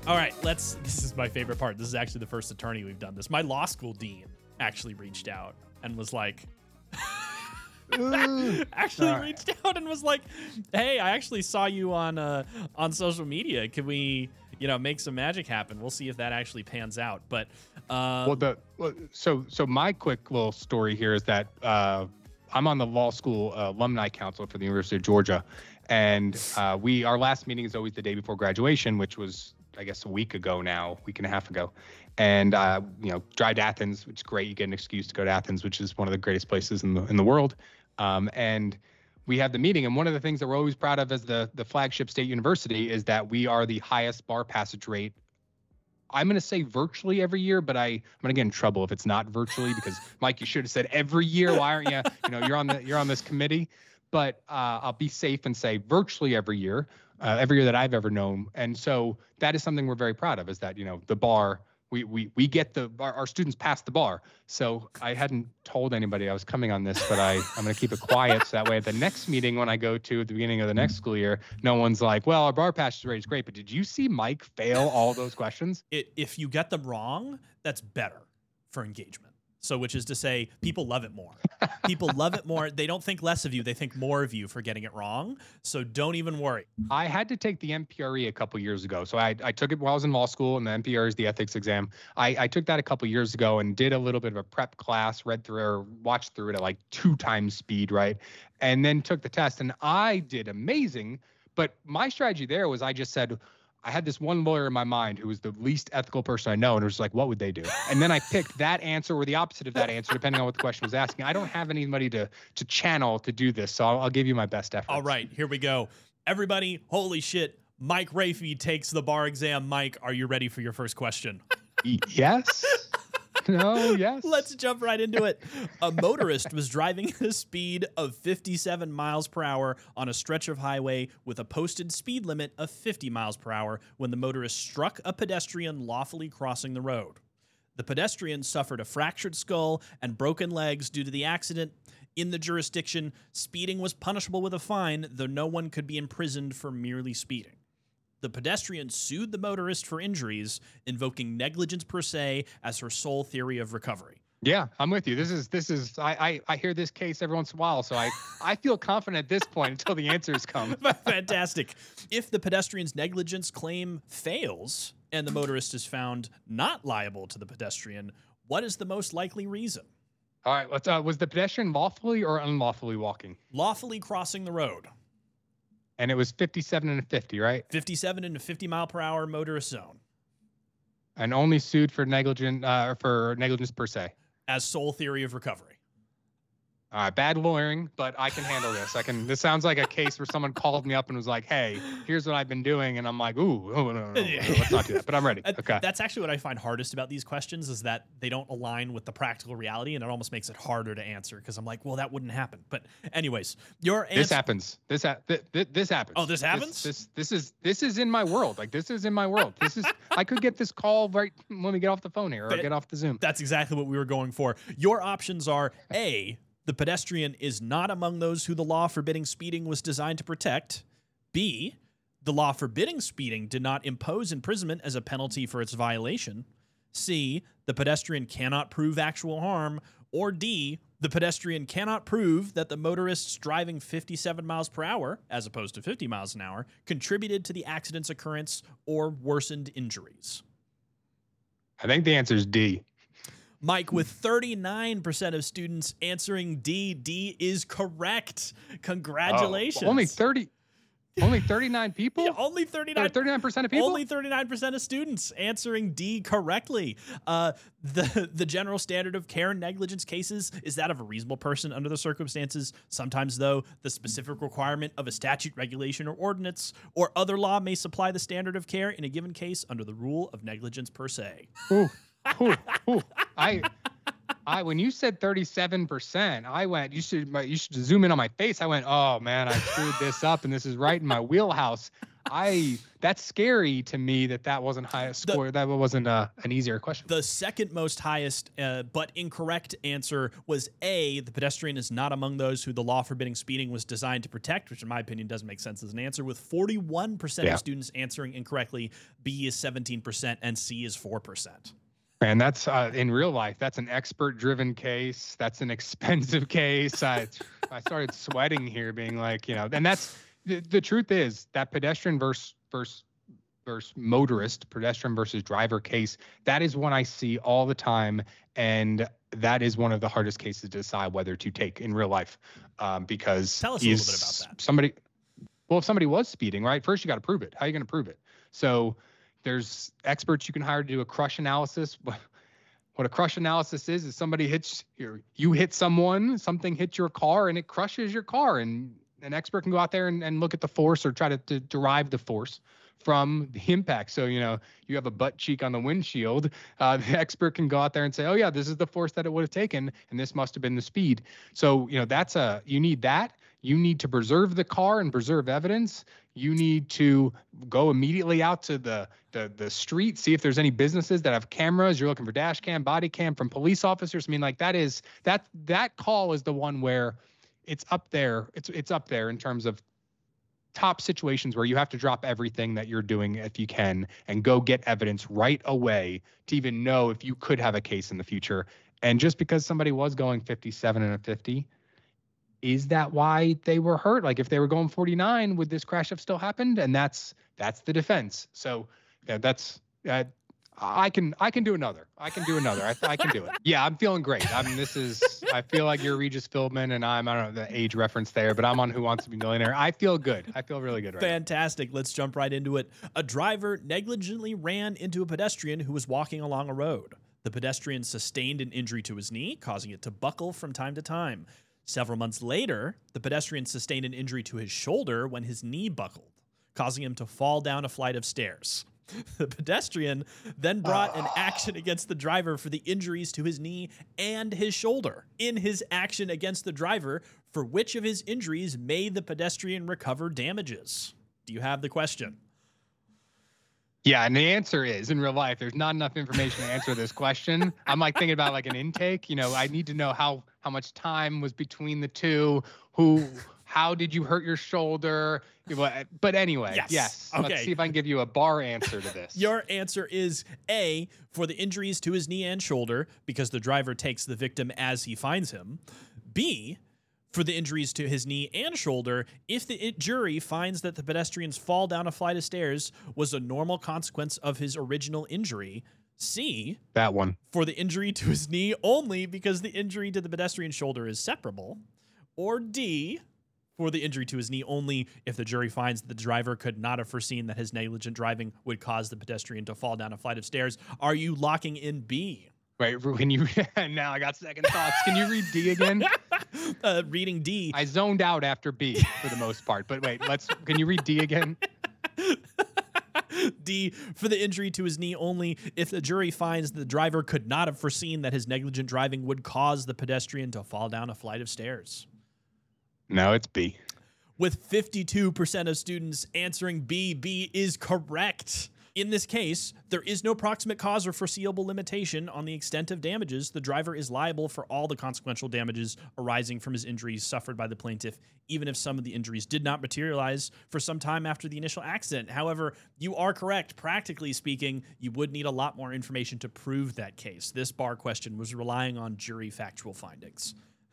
All right, this is my favorite part. This is actually the first attorney we've done this. My law school dean actually reached out and was like, reached out and was like, hey, I actually saw you on social media. Can we, make some magic happen? We'll see if that actually pans out. But so my quick little story here is that I'm on the law school alumni council for the University of Georgia, and our last meeting is always the day before graduation, which was, I guess, a week and a half ago. And drive to Athens, which is great. You get an excuse to go to Athens, which is one of the greatest places in the world. And we have the meeting, and one of the things that we're always proud of as the flagship state university is that we are the highest bar passage rate. I'm going to say virtually every year, but I'm going to get in trouble if it's not virtually, because Mike, you should have said every year. Why aren't you? You're on this committee. But I'll be safe and say virtually every year that I've ever known. And so that is something we're very proud of, is that the bar. We get our students pass the bar. So I hadn't told anybody I was coming on this, but I'm going to keep it quiet. So that way at the next meeting, when I go to at the beginning of the next school year, no one's like, well, our bar passage rate is great, but did you see Mike fail all those questions? If you get them wrong, that's better for engagement. So which is to say, people love it more. People love it more. They don't think less of you. They think more of you for getting it wrong. So don't even worry. I had to take the MPRE a couple years ago. So I took it while I was in law school, and the MPRE is the ethics exam. I took that a couple years ago and did a little bit of a prep class, watched through it at like 2 times speed, right? And then took the test, and I did amazing. But my strategy there was I just said, I had this one lawyer in my mind who was the least ethical person I know, and it was like, what would they do? And then I picked that answer or the opposite of that answer, depending on what the question was asking. I don't have anybody to channel to do this, so I'll give you my best effort. All right, here we go. Everybody, holy shit, Mike Rafey takes the bar exam. Mike, are you ready for your first question? Yes. No, yes. Let's jump right into it. A motorist was driving at a speed of 57 miles per hour on a stretch of highway with a posted speed limit of 50 miles per hour when the motorist struck a pedestrian lawfully crossing the road. The pedestrian suffered a fractured skull and broken legs due to the accident. In the jurisdiction, speeding was punishable with a fine, though no one could be imprisoned for merely speeding. The pedestrian sued the motorist for injuries, invoking negligence per se as her sole theory of recovery. Yeah, I'm with you. This is I hear this case every once in a while, so I feel confident at this point until the answers come. Fantastic. If the pedestrian's negligence claim fails and the motorist is found not liable to the pedestrian, what is the most likely reason? All right, was the pedestrian lawfully or unlawfully walking? Lawfully crossing the road. And it was 57 and a 50, right? 57 in a 50 mile per hour motorist zone. And only sued for negligence per se. As sole theory of recovery. All right, bad lawyering, but I can handle this. This sounds like a case where someone called me up and was like, hey, here's what I've been doing. And I'm like, no, let's not do that. But I'm ready. Okay. That's actually what I find hardest about these questions, is that they don't align with the practical reality, and it almost makes it harder to answer because I'm like, well, that wouldn't happen. But anyways, your answer. This happens. This happens. Oh, this happens? This is in my world. Like, this is in my world. I could get this call right when we get off the phone here, or get off the Zoom. That's exactly what we were going for. Your options are A, the pedestrian is not among those who the law forbidding speeding was designed to protect. B, the law forbidding speeding did not impose imprisonment as a penalty for its violation. C, the pedestrian cannot prove actual harm. Or D, the pedestrian cannot prove that the motorists driving 57 miles per hour, as opposed to 50 miles an hour, contributed to the accident's occurrence or worsened injuries. I think the answer is D. Mike, with 39% of students answering D, D is correct. Congratulations. Oh, only 39 people? Yeah, only 39% of people? Only 39% of students answering D correctly. The general standard of care in negligence cases is that of a reasonable person under the circumstances. Sometimes, though, the specific requirement of a statute, regulation, or ordinance or other law may supply the standard of care in a given case under the rule of negligence per se. Ooh. I when you said 37%, I went, you should zoom in on my face. I went, oh man, I screwed this up and this is right in my wheelhouse. That's scary to me that wasn't highest score. That wasn't an easier question. The second most highest but incorrect answer was A, the pedestrian is not among those who the law forbidding speeding was designed to protect, which in my opinion doesn't make sense as an answer, with 41% of students answering incorrectly. B is 17% and C is 4%. And that's in real life, that's an expert-driven case. That's an expensive case. I started sweating here, being like, and that's the truth is that pedestrian versus motorist, pedestrian versus driver case. That is one I see all the time, and that is one of the hardest cases to decide whether to take in real life. Because tell us a little bit about that. If somebody was speeding, right? First, you got to prove it. How are you going to prove it? So there's experts you can hire to do a crush analysis. What a crush analysis is somebody you hit someone, something hits your car, and it crushes your car. And an expert can go out there and look at the force or try to derive the force from the impact. So, you have a butt cheek on the windshield. The expert can go out there and say, oh, yeah, this is the force that it would have taken, and this must have been the speed. So, you need that. You need to preserve the car and preserve evidence. You need to go immediately out to the street, see if there's any businesses that have cameras. You're looking for dash cam, body cam from police officers. I mean, like that call is the one where it's up there. It's up there in terms of top situations where you have to drop everything that you're doing if you can and go get evidence right away to even know if you could have a case in the future. And just because somebody was going 57 and a 50, is that why they were hurt? Like if they were going 49, would this crash have still happened? And that's the defense. So I can do another. I can do it. Yeah, I'm feeling great. I feel like you're Regis Philbin and I don't know the age reference there, but I'm on Who Wants to Be a Millionaire. I feel good. I feel really good right Fantastic. Let's jump right into it. A driver negligently ran into a pedestrian who was walking along a road. The pedestrian sustained an injury to his knee, causing it to buckle from time to time. Several months later, the pedestrian sustained an injury to his shoulder when his knee buckled, causing him to fall down a flight of stairs. The pedestrian then brought an action against the driver for the injuries to his knee and his shoulder. In his action against the driver, for which of his injuries may the pedestrian recover damages? Do you have the question? Yeah, and the answer is, in real life, there's not enough information to answer this question. I'm like thinking about like an intake. I need to know how much time was between the two, how did you hurt your shoulder? But anyway, yes. Okay. Let's see if I can give you a bar answer to this. Your answer is A, for the injuries to his knee and shoulder, because the driver takes the victim as he finds him. B, for the injuries to his knee and shoulder, if the jury finds that the pedestrian's fall down a flight of stairs was a normal consequence of his original injury. C, that one, for the injury to his knee only because the injury to the pedestrian's shoulder is separable. Or D, for the injury to his knee only if the jury finds that the driver could not have foreseen that his negligent driving would cause the pedestrian to fall down a flight of stairs. Are you locking in B? Wait, can you? Now I got second thoughts. Can you read D again? Reading D. I zoned out after B for the most part, but wait, can you read D again? D, for the injury to his knee only if the jury finds the driver could not have foreseen that his negligent driving would cause the pedestrian to fall down a flight of stairs. No, it's B. With 52% of students answering B, B is correct. In this case, there is no proximate cause or foreseeable limitation on the extent of damages. The driver is liable for all the consequential damages arising from his injuries suffered by the plaintiff, even if some of the injuries did not materialize for some time after the initial accident. However, you are correct. Practically speaking, you would need a lot more information to prove that case. This bar question was relying on jury factual findings.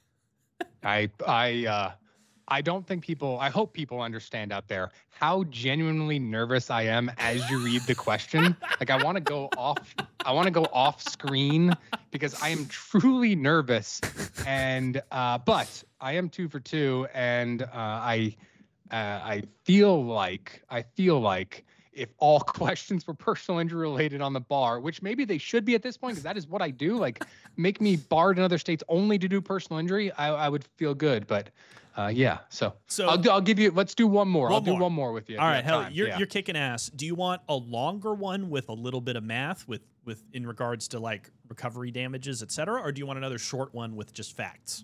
I don't think I hope people understand out there how genuinely nervous I am as you read the question. Like I want to go off screen because I am truly nervous but I am 2 for 2 and I feel like if all questions were personal injury related on the bar, which maybe they should be at this point, because that is what I do, like make me barred in other states only to do personal injury, I would feel good. But yeah, so I'll give you, let's do one more. I'll do one more with you. All right, hell, you're kicking ass. Do you want a longer one with a little bit of math with in regards to like recovery damages, et cetera, or do you want another short one with just facts?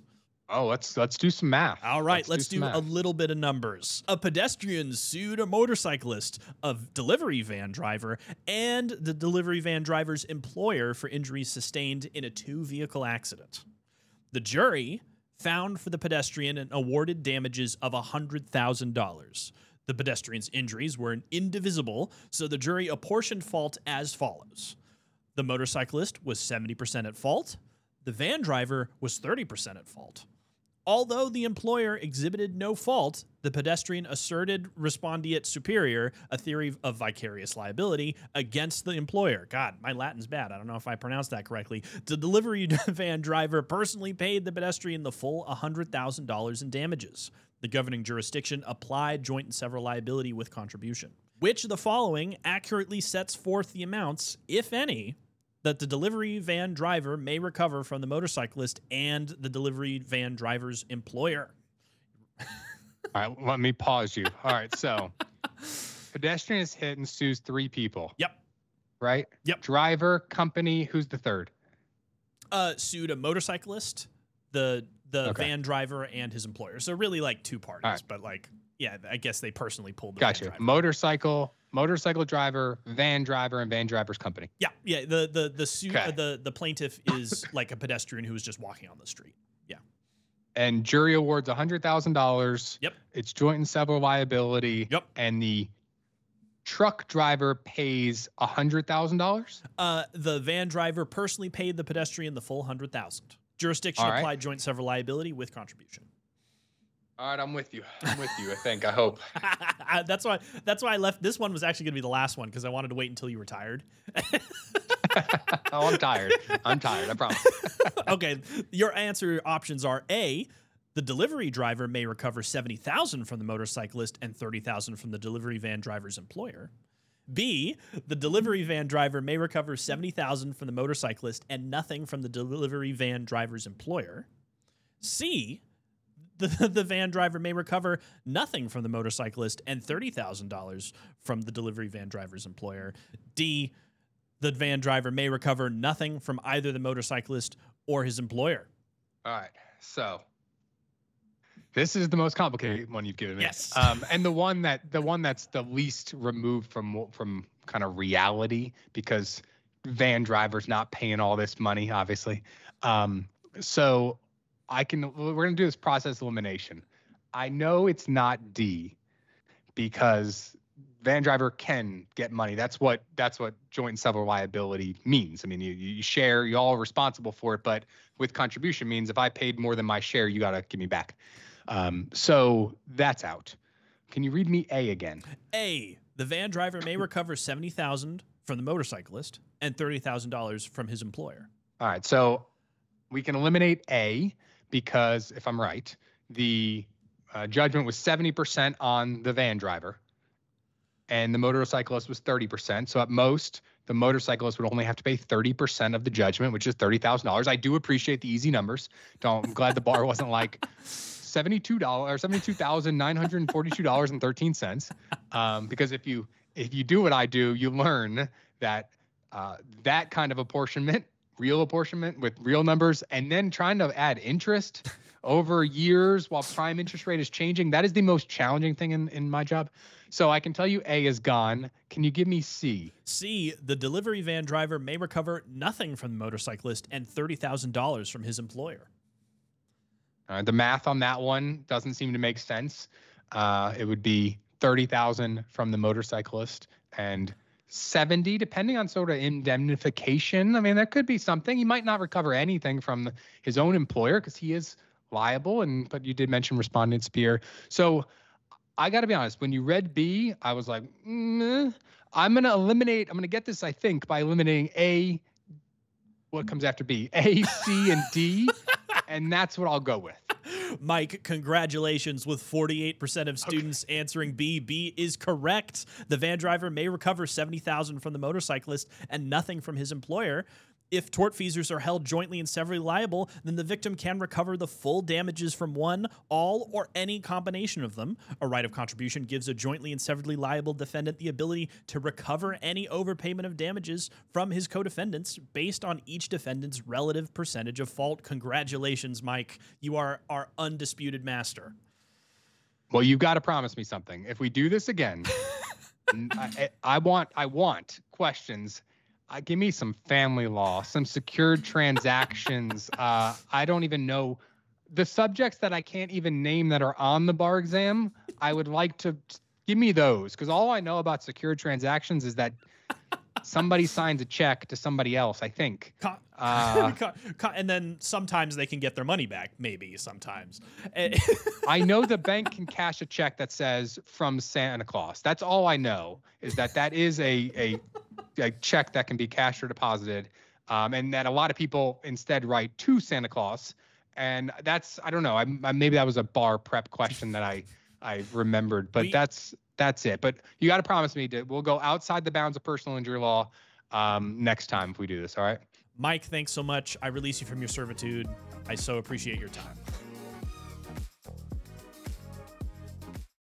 Oh, let's do some math. All right, let's some do a math. little bit of numbers. A pedestrian sued a motorcyclist, a delivery van driver, and the delivery van driver's employer for injuries sustained in a two-vehicle accident. The jury found for the pedestrian and awarded damages of $100,000. The pedestrian's injuries were indivisible, so the jury apportioned fault as follows. The motorcyclist was 70% at fault. The van driver was 30% at fault. Although the employer exhibited no fault, the pedestrian asserted respondeat superior, a theory of vicarious liability, against the employer. God, my Latin's bad. I don't know if I pronounced that correctly. The delivery van driver personally paid the pedestrian the full $100,000 in damages. The governing jurisdiction applied joint and several liability with contribution. Which of the following accurately sets forth the amounts, if any, that the delivery van driver may recover from the motorcyclist and the delivery van driver's employer? All right, let me pause you. All right, so pedestrian is hit and sues 3 people. Yep. Right? Yep. Driver, company, who's the third? Sued a motorcyclist, the van driver, and his employer. So really like 2 parties, right. But like, yeah, I guess they personally pulled the Gotcha. van driver. Motorcycle driver, van driver, and van driver's company. Yeah. The suit, the plaintiff is like a pedestrian who was just walking on the street. Yeah. And jury awards $100,000. Yep. It's joint and several liability. Yep. And the truck driver pays $100,000. The van driver personally paid the pedestrian the full $100,000. Jurisdiction applied joint several liability with contribution. All right, I'm with you. I think. I hope. That's why I left. This one was actually going to be the last one because I wanted to wait until you were tired. Oh, I'm tired. I promise. Okay, your answer options are A, the delivery driver may recover $70,000 from the motorcyclist and $30,000 from the delivery van driver's employer. B, the delivery van driver may recover $70,000 from the motorcyclist and nothing from the delivery van driver's employer. C, the van driver may recover nothing from the motorcyclist and $30,000 from the delivery van driver's employer. D, the van driver may recover nothing from either the motorcyclist or his employer. All right, so this is the most complicated one you've given me. Yes. And the one that's the least removed from kind of reality, because van driver's not paying all this money, obviously. So we're gonna do this process elimination. I know it's not D, because van driver can get money. That's what joint and several liability means. I mean, you share, you're all responsible for it, but with contribution means if I paid more than my share, you gotta give me back. So that's out. Can you read me A again? A, the van driver may recover $70,000 from the motorcyclist and $30,000 from his employer. All right, so we can eliminate A because, if I'm right, the judgment was 70% on the van driver and the motorcyclist was 30%. So at most, the motorcyclist would only have to pay 30% of the judgment, which is $30,000. I do appreciate the easy numbers. I'm glad the bar wasn't like $72,942.13. Because if you do what I do, you learn that that kind of apportionment, real apportionment with real numbers, and then trying to add interest over years while prime interest rate is changing, that is the most challenging thing in my job. So I can tell you A is gone. Can you give me C? C, the delivery van driver may recover nothing from the motorcyclist and $30,000 from his employer. The math on that one doesn't seem to make sense. It would be 30,000 from the motorcyclist and 70, depending on sort of indemnification. I mean, there could be something. He might not recover anything from his own employer because he is liable. But you did mention respondeat superior. So I got to be honest. When you read B, I was like, I'm going to get this, I think, by eliminating A. What comes after B? A, C, and D. And that's what I'll go with. Mike, congratulations. With 48% of students answering B, B is correct. The van driver may recover $70,000 from the motorcyclist and nothing from his employer. If tortfeasors are held jointly and severally liable, then the victim can recover the full damages from one, all, or any combination of them. A right of contribution gives a jointly and severally liable defendant the ability to recover any overpayment of damages from his co-defendants based on each defendant's relative percentage of fault. Congratulations, Mike. You are our undisputed master. Well, you've got to promise me something. If we do this again, I want questions. Give me some family law, some secured transactions. I don't even know the subjects that I can't even name that are on the bar exam. I would like to give me those, because all I know about secured transactions is that somebody signs a check to somebody else, I think. And then sometimes they can get their money back, maybe sometimes. I know the bank can cash a check that says from Santa Claus. That's all I know, is that is a check that can be cashed or deposited, and that a lot of people instead write to Santa Claus. And that's, I don't know, maybe that was a bar prep question that I remembered, but that's it. But you got to promise me we'll go outside the bounds of personal injury law next time if we do this. All right. Mike, thanks so much. I release you from your servitude. I so appreciate your time.